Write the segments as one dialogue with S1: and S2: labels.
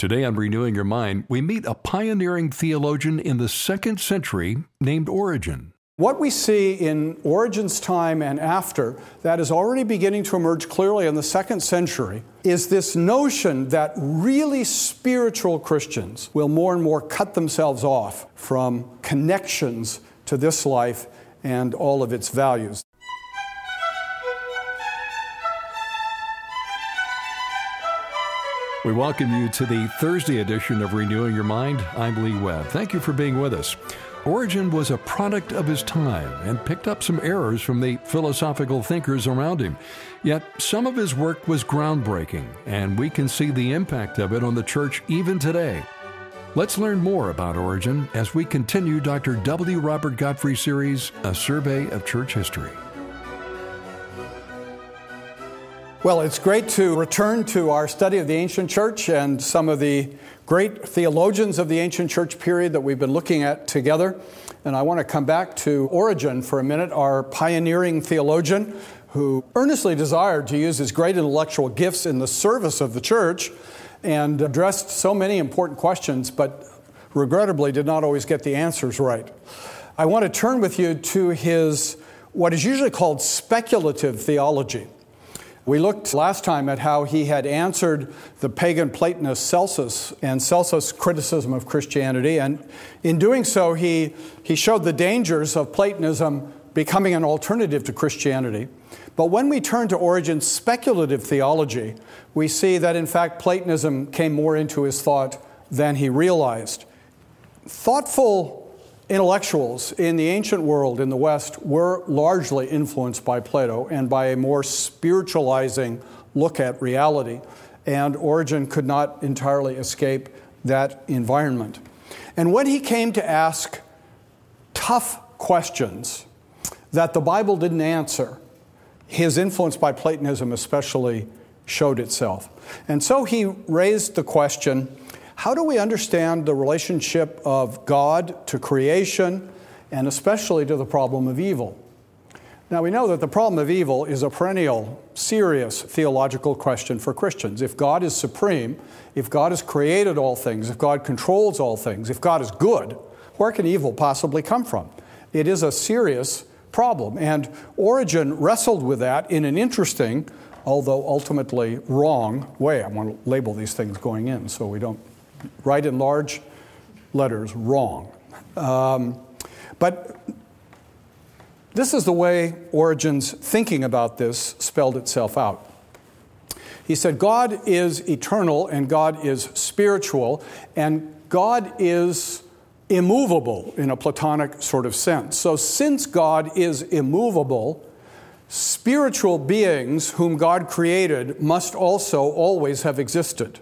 S1: Today on Renewing Your Mind, we meet a pioneering theologian in the 2nd century named Origen.
S2: What we see in Origen's time and after, that is already beginning to emerge clearly in the 2nd century, is this notion that really spiritual Christians will more and more cut themselves off from connections to this life and all of its values.
S1: We welcome you to the Thursday edition of Renewing Your Mind. I'm Lee Webb. Thank you for being with us. Origen was a product of his time and picked up some errors from the philosophical thinkers around him. Yet some of his work was groundbreaking, and we can see the impact of it on the church even today. Let's learn more about Origen as we continue Dr. W. Robert Godfrey's series, A Survey of Church History.
S2: Well, it's great to return to our study of the ancient church and some of the great theologians of the ancient church period that we've been looking at together. And I want to come back to Origen for a minute, our pioneering theologian who earnestly desired to use his great intellectual gifts in the service of the church and addressed so many important questions, but regrettably did not always get the answers right. I want to turn with you to his, what is usually called speculative theology. We looked last time at how he had answered the pagan Platonist Celsus and Celsus' criticism of Christianity, and in doing so, he showed the dangers of Platonism becoming an alternative to Christianity. But when we turn to Origen's speculative theology, we see that in fact Platonism came more into his thought than he realized. Thoughtful intellectuals in the ancient world in the West were largely influenced by Plato and by a more spiritualizing look at reality, and Origen could not entirely escape that environment. And when he came to ask tough questions that the Bible didn't answer, his influence by Platonism especially showed itself. And so he raised the question, how do we understand the relationship of God to creation and especially to the problem of evil? Now we know that the problem of evil is a perennial, serious theological question for Christians. If God is supreme, if God has created all things, if God controls all things, if God is good, where can evil possibly come from? It is a serious problem. And Origen wrestled with that in an interesting, although ultimately wrong way. I want to label these things going in so we don't write in large letters, wrong. But this is the way Origen's thinking about this spelled itself out. He said, God is eternal and God is spiritual and God is immovable in a Platonic sort of sense. So since God is immovable, spiritual beings whom God created must also always have existed.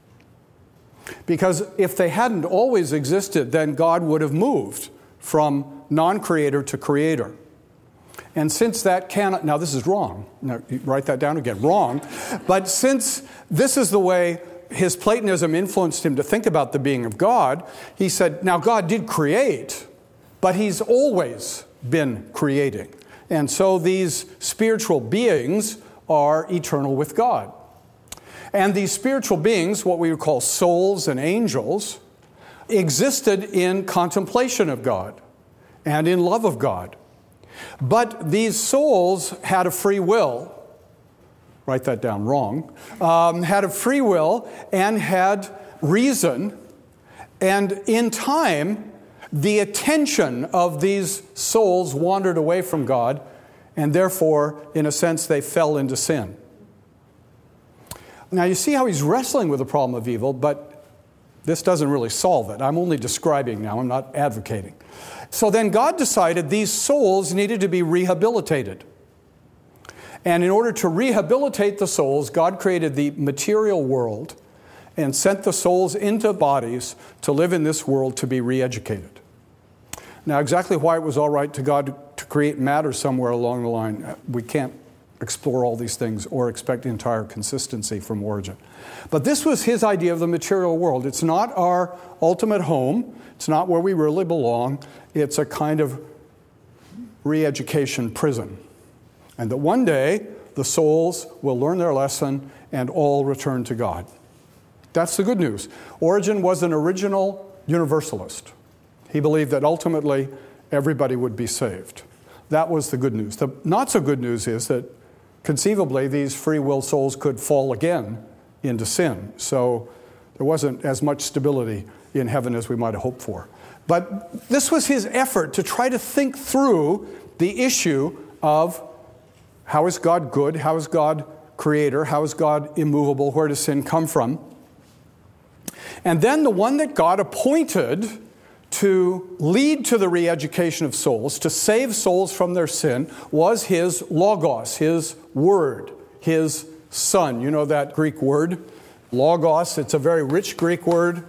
S2: Because if they hadn't always existed, then God would have moved from non-creator to creator. And since that cannot, now this is wrong, now write that down again, wrong, but since this is the way his Platonism influenced him to think about the being of God, he said, now God did create, but he's always been creating. And so these spiritual beings are eternal with God. And these spiritual beings, what we would call souls and angels, existed in contemplation of God and in love of God. But these souls had a free will, write that down, wrong, had a free will and had reason, and in time, the attention of these souls wandered away from God, and therefore, in a sense, they fell into sin. Now, you see how he's wrestling with the problem of evil, but this doesn't really solve it. I'm only describing now. I'm not advocating. So then God decided these souls needed to be rehabilitated. And in order to rehabilitate the souls, God created the material world and sent the souls into bodies to live in this world to be re-educated. Now, exactly why it was all right to God to create matter somewhere along the line, we can't explore all these things or expect entire consistency from Origen. But this was his idea of the material world. It's not our ultimate home. It's not where we really belong. It's a kind of re-education prison. And that one day, the souls will learn their lesson and all return to God. That's the good news. Origen was an original universalist. He believed that ultimately everybody would be saved. That was the good news. The not so good news is that conceivably these free will souls could fall again into sin. So there wasn't as much stability in heaven as we might have hoped for. But this was his effort to try to think through the issue of how is God good, how is God creator, how is God immovable, where does sin come from? And then the one that God appointed to lead to the re-education of souls, to save souls from their sin, was his logos, his word, his son. You know that Greek word, logos. It's a very rich Greek word.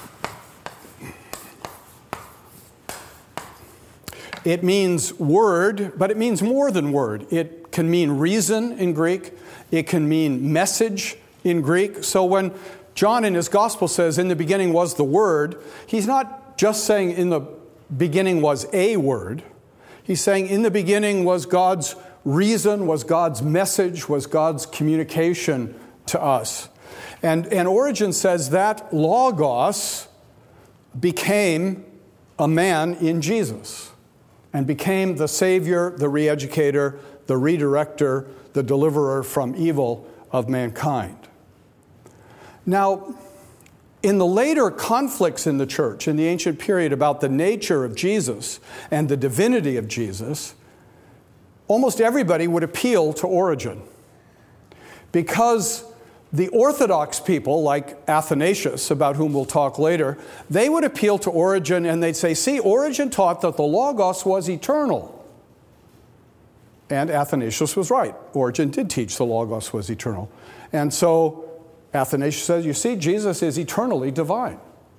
S2: It means word, but it means more than word. It can mean reason in Greek. It can mean message in Greek. So when John in his gospel says, in the beginning was the Word, he's not just saying in the beginning was a word. He's saying in the beginning was God's reason, was God's message, was God's communication to us. And Origen says that Logos became a man in Jesus and became the Savior, the re-educator, the redirector, the deliverer from evil of mankind. Now, in the later conflicts in the church, in the ancient period, about the nature of Jesus and the divinity of Jesus, almost everybody would appeal to Origen. Because the Orthodox people, like Athanasius, about whom we'll talk later, they would appeal to Origen and they'd say, see, Origen taught that the Logos was eternal. And Athanasius was right. Origen did teach the Logos was eternal. And so Athanasius says, you see, Jesus is eternally divine.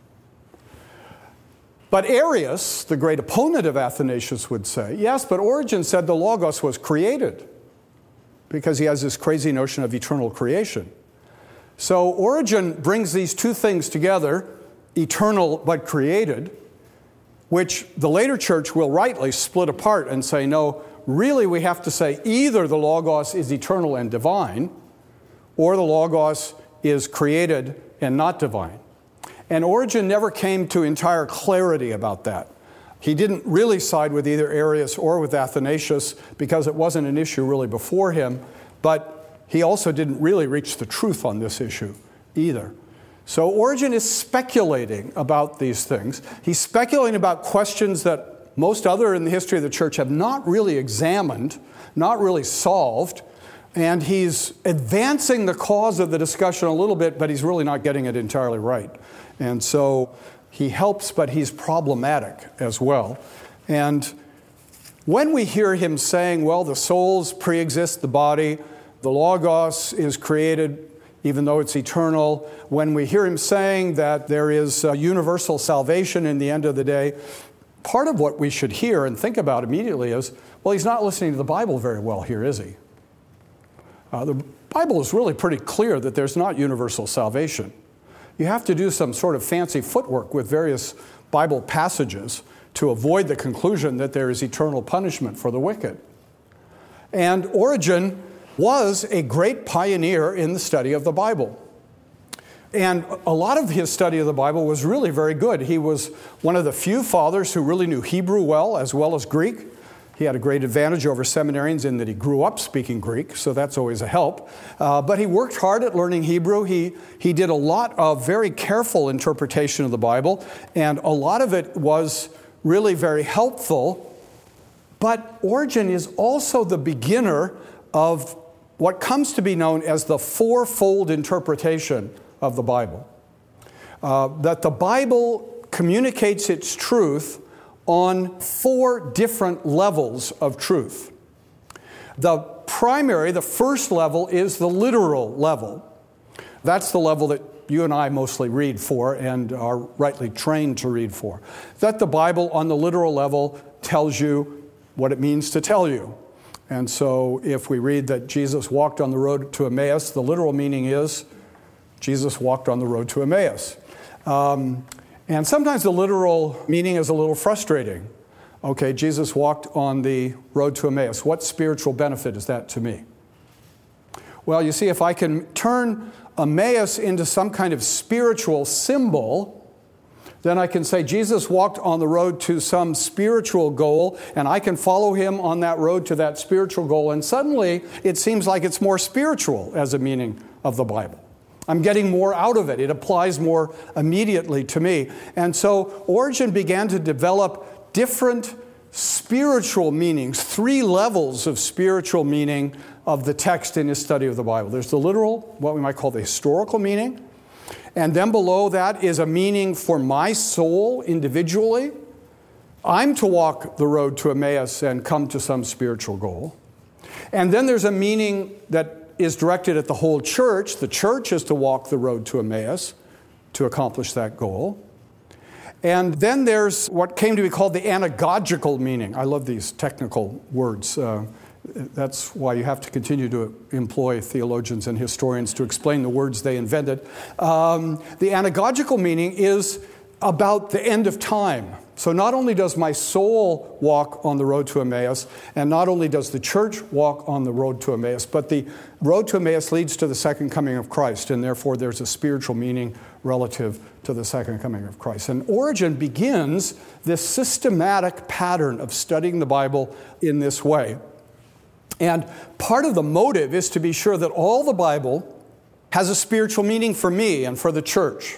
S2: But Arius, the great opponent of Athanasius, would say, yes, but Origen said the Logos was created, because he has this crazy notion of eternal creation. So Origen brings these two things together, eternal but created, which the later church will rightly split apart and say, no, really we have to say either the Logos is eternal and divine, or the Logos is created and not divine. And Origen never came to entire clarity about that. He didn't really side with either Arius or with Athanasius because it wasn't an issue really before him, but he also didn't really reach the truth on this issue either. So Origen is speculating about these things. He's speculating about questions that most other in the history of the church have not really examined, not really solved, and he's advancing the cause of the discussion a little bit, but he's really not getting it entirely right. And so he helps, but he's problematic as well. And when we hear him saying, well, the souls pre-exist the body, the Logos is created even though it's eternal, when we hear him saying that there is universal salvation in the end of the day, part of what we should hear and think about immediately is, well, he's not listening to the Bible very well here, is he? The Bible is really pretty clear that there's not universal salvation. You have to do some sort of fancy footwork with various Bible passages to avoid the conclusion that there is eternal punishment for the wicked. And Origen was a great pioneer in the study of the Bible. And a lot of his study of the Bible was really very good. He was one of the few fathers who really knew Hebrew well as Greek. He had a great advantage over seminarians in that he grew up speaking Greek, so that's always a help. But he worked hard at learning Hebrew. He did a lot of very careful interpretation of the Bible, and a lot of it was really very helpful. But Origen is also the beginner of what comes to be known as the fourfold interpretation of the Bible. That the Bible communicates its truth on four different levels of truth. The first level is the literal level. That's the level that you and I mostly read for and are rightly trained to read for. That the Bible on the literal level tells you what it means to tell you. And so if we read that Jesus walked on the road to Emmaus, the literal meaning is Jesus walked on the road to Emmaus. And sometimes the literal meaning is a little frustrating. Okay, Jesus walked on the road to Emmaus. What spiritual benefit is that to me? Well, you see, if I can turn Emmaus into some kind of spiritual symbol, then I can say Jesus walked on the road to some spiritual goal, and I can follow him on that road to that spiritual goal. And suddenly, it seems like it's more spiritual as a meaning of the Bible. I'm getting more out of it. It applies more immediately to me. And so Origen began to develop different spiritual meanings, 3 levels of spiritual meaning of the text in his study of the Bible. There's the literal, what we might call the historical meaning. And then below that is a meaning for my soul individually. I'm to walk the road to Emmaus and come to some spiritual goal. And then there's a meaning that is directed at the whole church. The church is to walk the road to Emmaus to accomplish that goal. And then there's what came to be called the anagogical meaning. I love these technical words. That's why you have to continue to employ theologians and historians to explain the words they invented. The anagogical meaning is about the end of time. So not only does my soul walk on the road to Emmaus, and not only does the church walk on the road to Emmaus, but the road to Emmaus leads to the second coming of Christ, and therefore there's a spiritual meaning relative to the second coming of Christ. And Origen begins this systematic pattern of studying the Bible in this way. And part of the motive is to be sure that all the Bible has a spiritual meaning for me and for the church.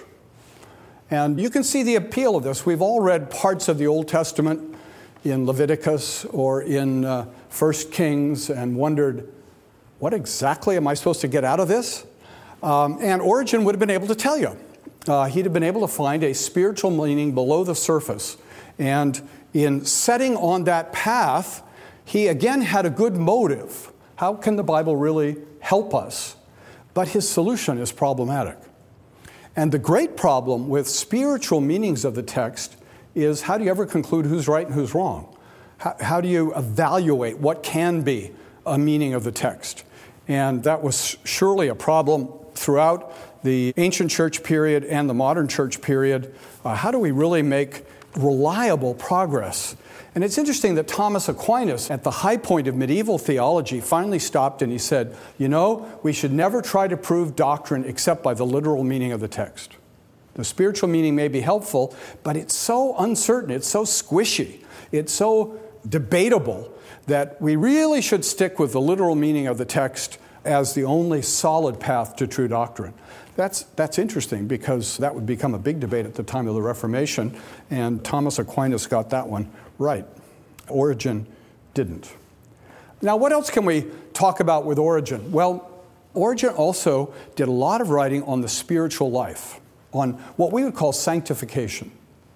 S2: And you can see the appeal of this. We've all read parts of the Old Testament in Leviticus or in 1 Kings and wondered, what exactly am I supposed to get out of this? And Origen would have been able to tell you. He'd have been able to find a spiritual meaning below the surface. And in setting on that path, he again had a good motive. How can the Bible really help us? But his solution is problematic. And the great problem with spiritual meanings of the text is, how do you ever conclude who's right and who's wrong? How do you evaluate what can be a meaning of the text? And that was surely a problem throughout the ancient church period and the modern church period. How do we really make reliable progress? And it's interesting that Thomas Aquinas, at the high point of medieval theology, finally stopped and he said, we should never try to prove doctrine except by the literal meaning of the text. The spiritual meaning may be helpful, but it's so uncertain, it's so squishy, it's so debatable that we really should stick with the literal meaning of the text as the only solid path to true doctrine. That's interesting, because that would become a big debate at the time of the Reformation, and Thomas Aquinas got that one right. Origen didn't. Now, what else can we talk about with Origen? Well, Origen also did a lot of writing on the spiritual life, on what we would call sanctification.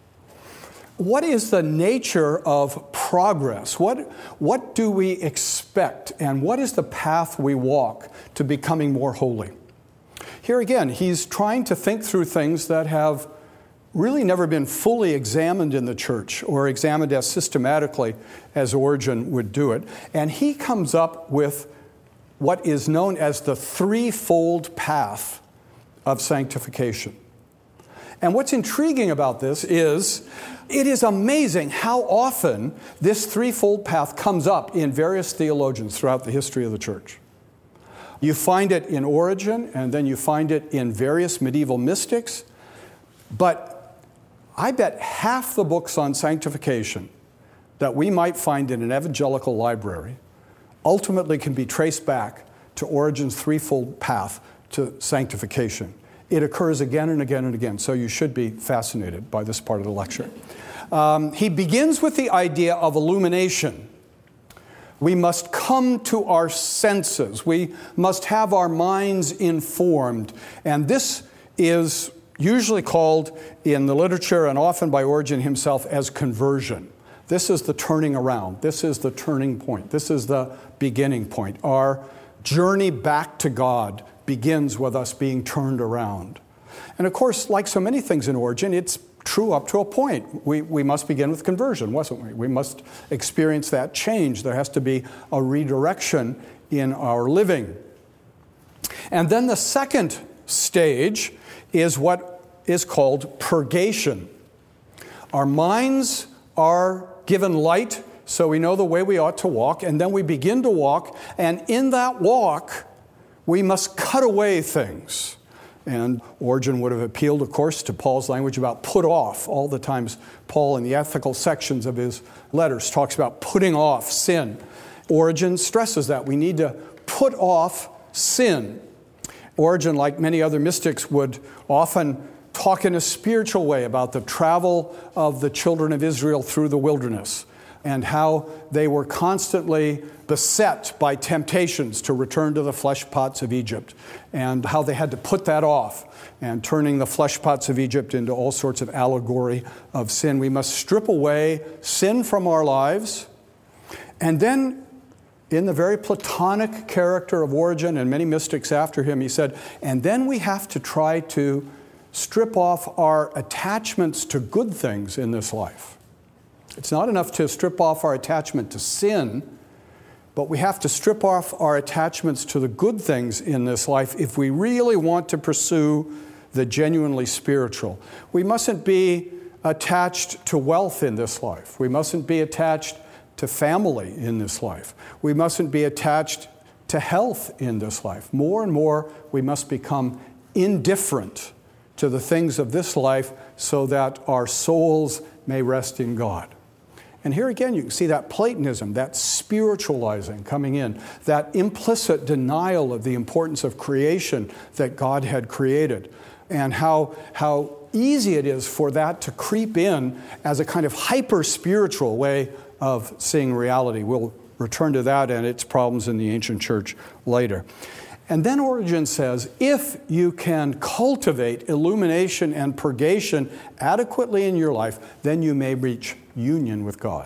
S2: What is the nature of progress? What do we expect, and what is the path we walk to becoming more holy? Here again, he's trying to think through things that have really never been fully examined in the church, or examined as systematically as Origen would do it. And he comes up with what is known as the threefold path of sanctification. And what's intriguing about this is, it is amazing how often this threefold path comes up in various theologians throughout the history of the church. You find it in Origen, and then you find it in various medieval mystics. But I bet half the books on sanctification that we might find in an evangelical library ultimately can be traced back to Origen's threefold path to sanctification. It occurs again and again and again, so you should be fascinated by this part of the lecture. He begins with the idea of illumination. We must come to our senses. We must have our minds informed. And this is usually called in the literature, and often by Origen himself, as conversion. This is the turning around. This is the turning point. This is the beginning point. Our journey back to God begins with us being turned around. And of course, like so many things in Origen, it's true up to a point. We must begin with conversion, wasn't we? We must experience that change. There has to be a redirection in our living. And then the second stage is what is called purgation. Our minds are given light so we know the way we ought to walk, and then we begin to walk, and in that walk, we must cut away things. And Origen would have appealed, of course, to Paul's language about put off. All the times Paul, in the ethical sections of his letters, talks about putting off sin. Origen stresses that we need to put off sin. Origen, like many other mystics, would often talk in a spiritual way about the travel of the children of Israel through the wilderness and how they were constantly beset by temptations to return to the flesh pots of Egypt, and how they had to put that off, and turning the flesh pots of Egypt into all sorts of allegory of sin. We must strip away sin from our lives, and then in the very Platonic character of Origen and many mystics after him, he said, and then we have to try to strip off our attachments to good things in this life. It's not enough to strip off our attachment to sin, but we have to strip off our attachments to the good things in this life if we really want to pursue the genuinely spiritual. We mustn't be attached to wealth in this life. We mustn't be attached to family in this life. We mustn't be attached to health in this life. More and more, we must become indifferent to the things of this life so that our souls may rest in God. And here again, you can see that Platonism, that spiritualizing coming in, that implicit denial of the importance of creation that God had created, and how easy it is for that to creep in as a kind of hyper-spiritual way of seeing reality. We'll return to that and its problems in the ancient church later. And then Origen says, if you can cultivate illumination and purgation adequately in your life, then you may reach union with God.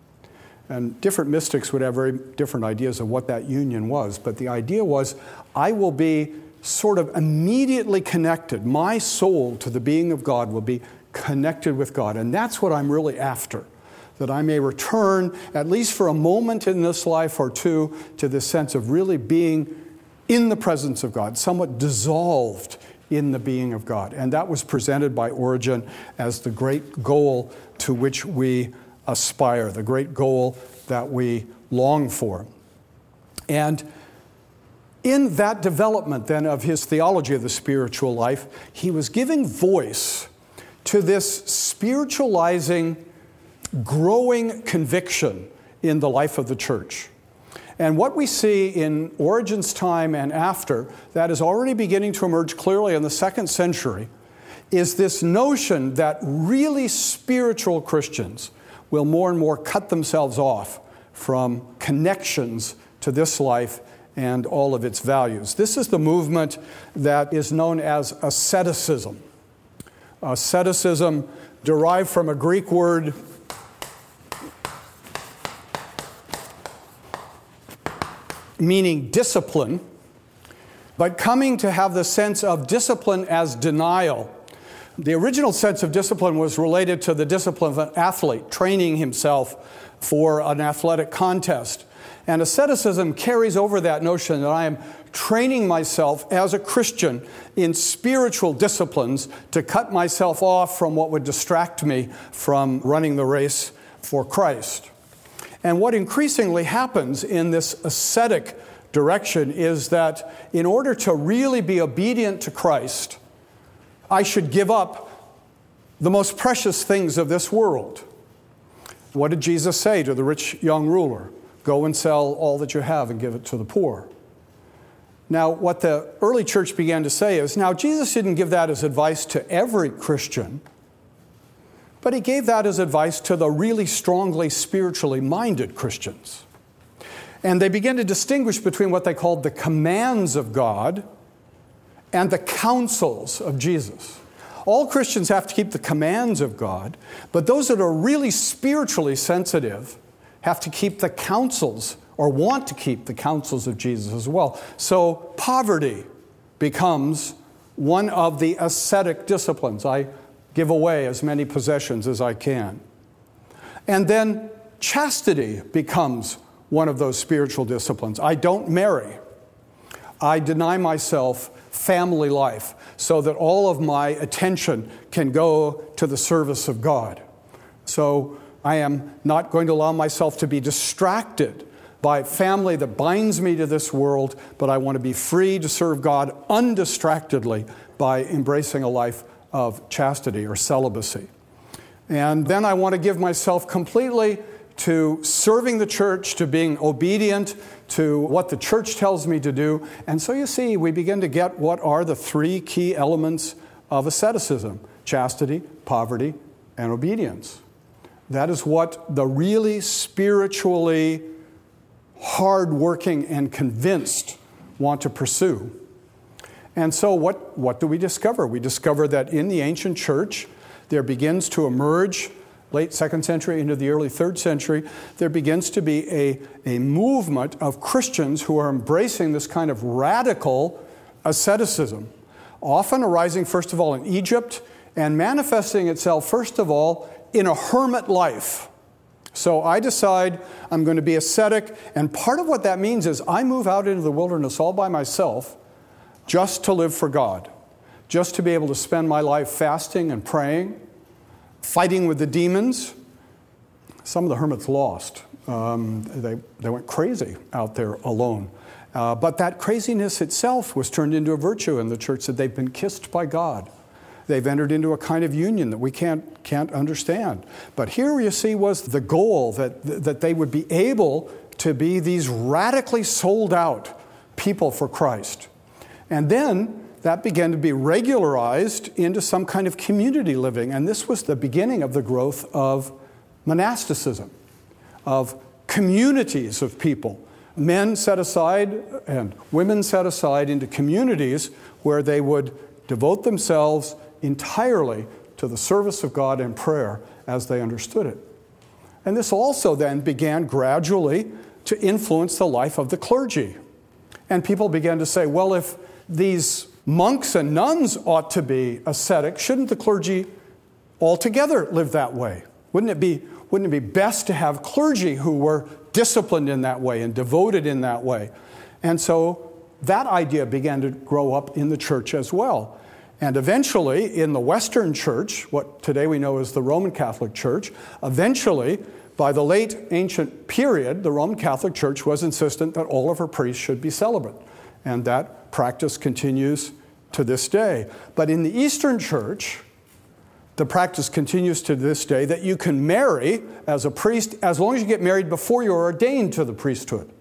S2: And different mystics would have very different ideas of what that union was, but the idea was, I will be sort of immediately connected. My soul to the being of God will be connected with God, and that's what I'm really after. That I may return, at least for a moment in this life or two, to this sense of really being in the presence of God, somewhat dissolved in the being of God. And that was presented by Origen as the great goal to which we aspire, the great goal that we long for. And in that development then of his theology of the spiritual life, he was giving voice to this spiritualizing, growing conviction in the life of the church. And what we see in Origen's time and after, that is already beginning to emerge clearly in the 2nd century, is this notion that really spiritual Christians will more and more cut themselves off from connections to this life and all of its values. This is the movement that is known as asceticism. Asceticism derived from a Greek word meaning discipline, but coming to have the sense of discipline as denial. The original sense of discipline was related to the discipline of an athlete, training himself for an athletic contest. And asceticism carries over that notion that I am training myself as a Christian in spiritual disciplines to cut myself off from what would distract me from running the race for Christ. And what increasingly happens in this ascetic direction is that in order to really be obedient to Christ, I should give up the most precious things of this world. What did Jesus say to the rich young ruler? Go and sell all that you have and give it to the poor. Now, what the early church began to say is, now Jesus didn't give that as advice to every Christian, but he gave that as advice to the really strongly spiritually minded Christians. And they began to distinguish between what they called the commands of God and the counsels of Jesus. All Christians have to keep the commands of God, but those that are really spiritually sensitive have to keep the counsels, or want to keep the counsels of Jesus as well. So poverty becomes one of the ascetic disciplines. I give away as many possessions as I can. And then chastity becomes one of those spiritual disciplines. I don't marry. I deny myself family life so that all of my attention can go to the service of God. So I am not going to allow myself to be distracted by family that binds me to this world, but I want to be free to serve God undistractedly by embracing a life of chastity or celibacy. And then I want to give myself completely to serving the church, to being obedient to what the church tells me to do. And so you see, we begin to get what are the three key elements of asceticism: chastity, poverty, and obedience. That is what the really spiritually hard-working and convinced want to pursue. And so what do we discover? We discover that in the ancient church, there begins to emerge, late 2nd century into the early 3rd century, there begins to be a movement of Christians who are embracing this kind of radical asceticism, often arising, first of all, in Egypt, and manifesting itself, first of all, in a hermit life. So I decide I'm going to be ascetic, and part of what that means is I move out into the wilderness all by myself just to live for God, just to be able to spend my life fasting and praying, fighting with the demons. Some of the hermits lost. They went crazy out there alone. But that craziness itself was turned into a virtue in the church, that they've been kissed by God. They've entered into a kind of union that we can't understand. But here, you see, was the goal, that they would be able to be these radically sold out people for Christ. And then that began to be regularized into some kind of community living. And this was the beginning of the growth of monasticism, of communities of people. Men set aside and women set aside into communities where they would devote themselves entirely to the service of God and prayer as they understood it. And this also then began gradually to influence the life of the clergy. And people began to say, well, if these monks and nuns ought to be ascetic, shouldn't the clergy altogether live that way? Wouldn't it be best to have clergy who were disciplined in that way and devoted in that way? And so that idea began to grow up in the church as well. And eventually, in the Western Church, what today we know as the Roman Catholic Church, eventually, by the late ancient period, the Roman Catholic Church was insistent that all of her priests should be celibate. And that practice continues to this day. But in the Eastern Church, the practice continues to this day that you can marry as a priest as long as you get married before you're ordained to the priesthood.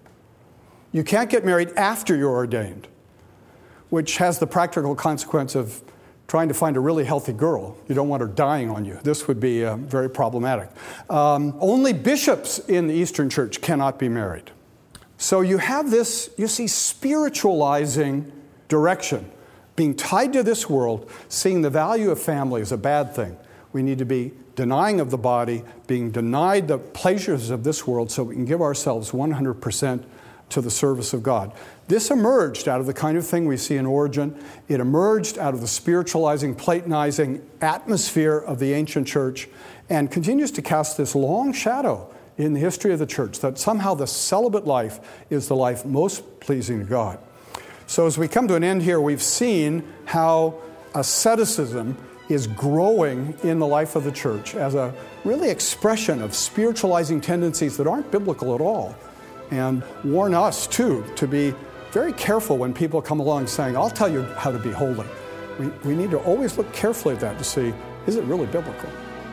S2: You can't get married after you're ordained, which has the practical consequence of trying to find a really healthy girl. You don't want her dying on you. This would be very problematic. Only bishops in the Eastern Church cannot be married. So you have this, you see, spiritualizing direction, being tied to this world, seeing the value of family as a bad thing. We need to be denying of the body, being denied the pleasures of this world so we can give ourselves 100% to the service of God. This emerged out of the kind of thing we see in Origen. It emerged out of the spiritualizing, Platonizing atmosphere of the ancient church, and continues to cast this long shadow in the history of the church, that somehow the celibate life is the life most pleasing to God. So as we come to an end here, we've seen how asceticism is growing in the life of the church as a really expression of spiritualizing tendencies that aren't biblical at all, and warn us, too, to be very careful when people come along saying, I'll tell you how to be holy. We need to always look carefully at that to see, is it really biblical?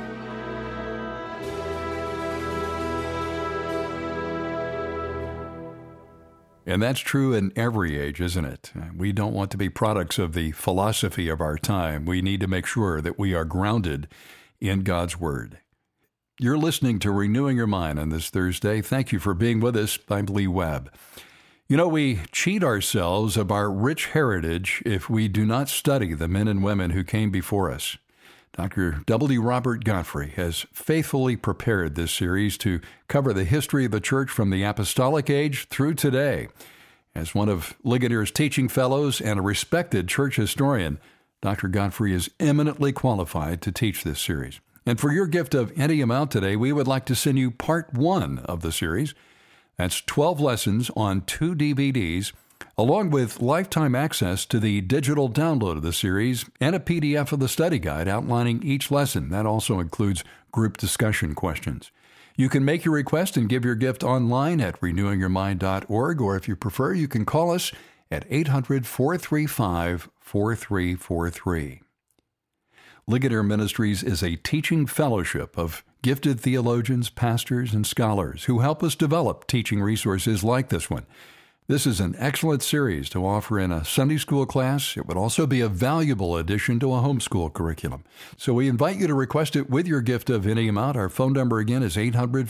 S1: And that's true in every age, isn't it? We don't want to be products of the philosophy of our time. We need to make sure that we are grounded in God's Word. You're listening to Renewing Your Mind on this Thursday. Thank you for being with us. I'm Lee Webb. You know, we cheat ourselves of our rich heritage if we do not study the men and women who came before us. Dr. W. Robert Godfrey has faithfully prepared this series to cover the history of the church from the apostolic age through today. As one of Ligonier's teaching fellows and a respected church historian, Dr. Godfrey is eminently qualified to teach this series. And for your gift of any amount today, we would like to send you part 1 of the series. That's 12 lessons on 2 DVDs, along with lifetime access to the digital download of the series and a PDF of the study guide outlining each lesson. That also includes group discussion questions. You can make your request and give your gift online at renewingyourmind.org, or if you prefer, you can call us at 800-435-5484. 800-435-4343. Ligonier Ministries is a teaching fellowship of gifted theologians, pastors, and scholars who help us develop teaching resources like this one. This is an excellent series to offer in a Sunday school class. It would also be a valuable addition to a homeschool curriculum. So we invite you to request it with your gift of any amount. Our phone number again is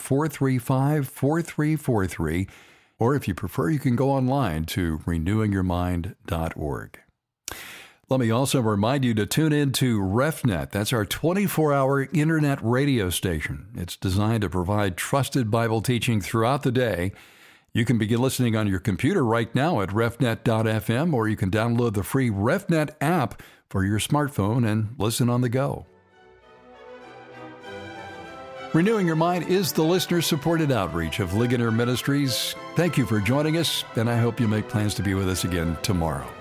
S1: 800-435-4343. Or if you prefer, you can go online to renewingyourmind.org. Let me also remind you to tune in to RefNet. That's our 24-hour internet radio station. It's designed to provide trusted Bible teaching throughout the day. You can begin listening on your computer right now at refnet.fm, or you can download the free RefNet app for your smartphone and listen on the go. Renewing Your Mind is the listener-supported outreach of Ligonier Ministries. Thank you for joining us, and I hope you make plans to be with us again tomorrow.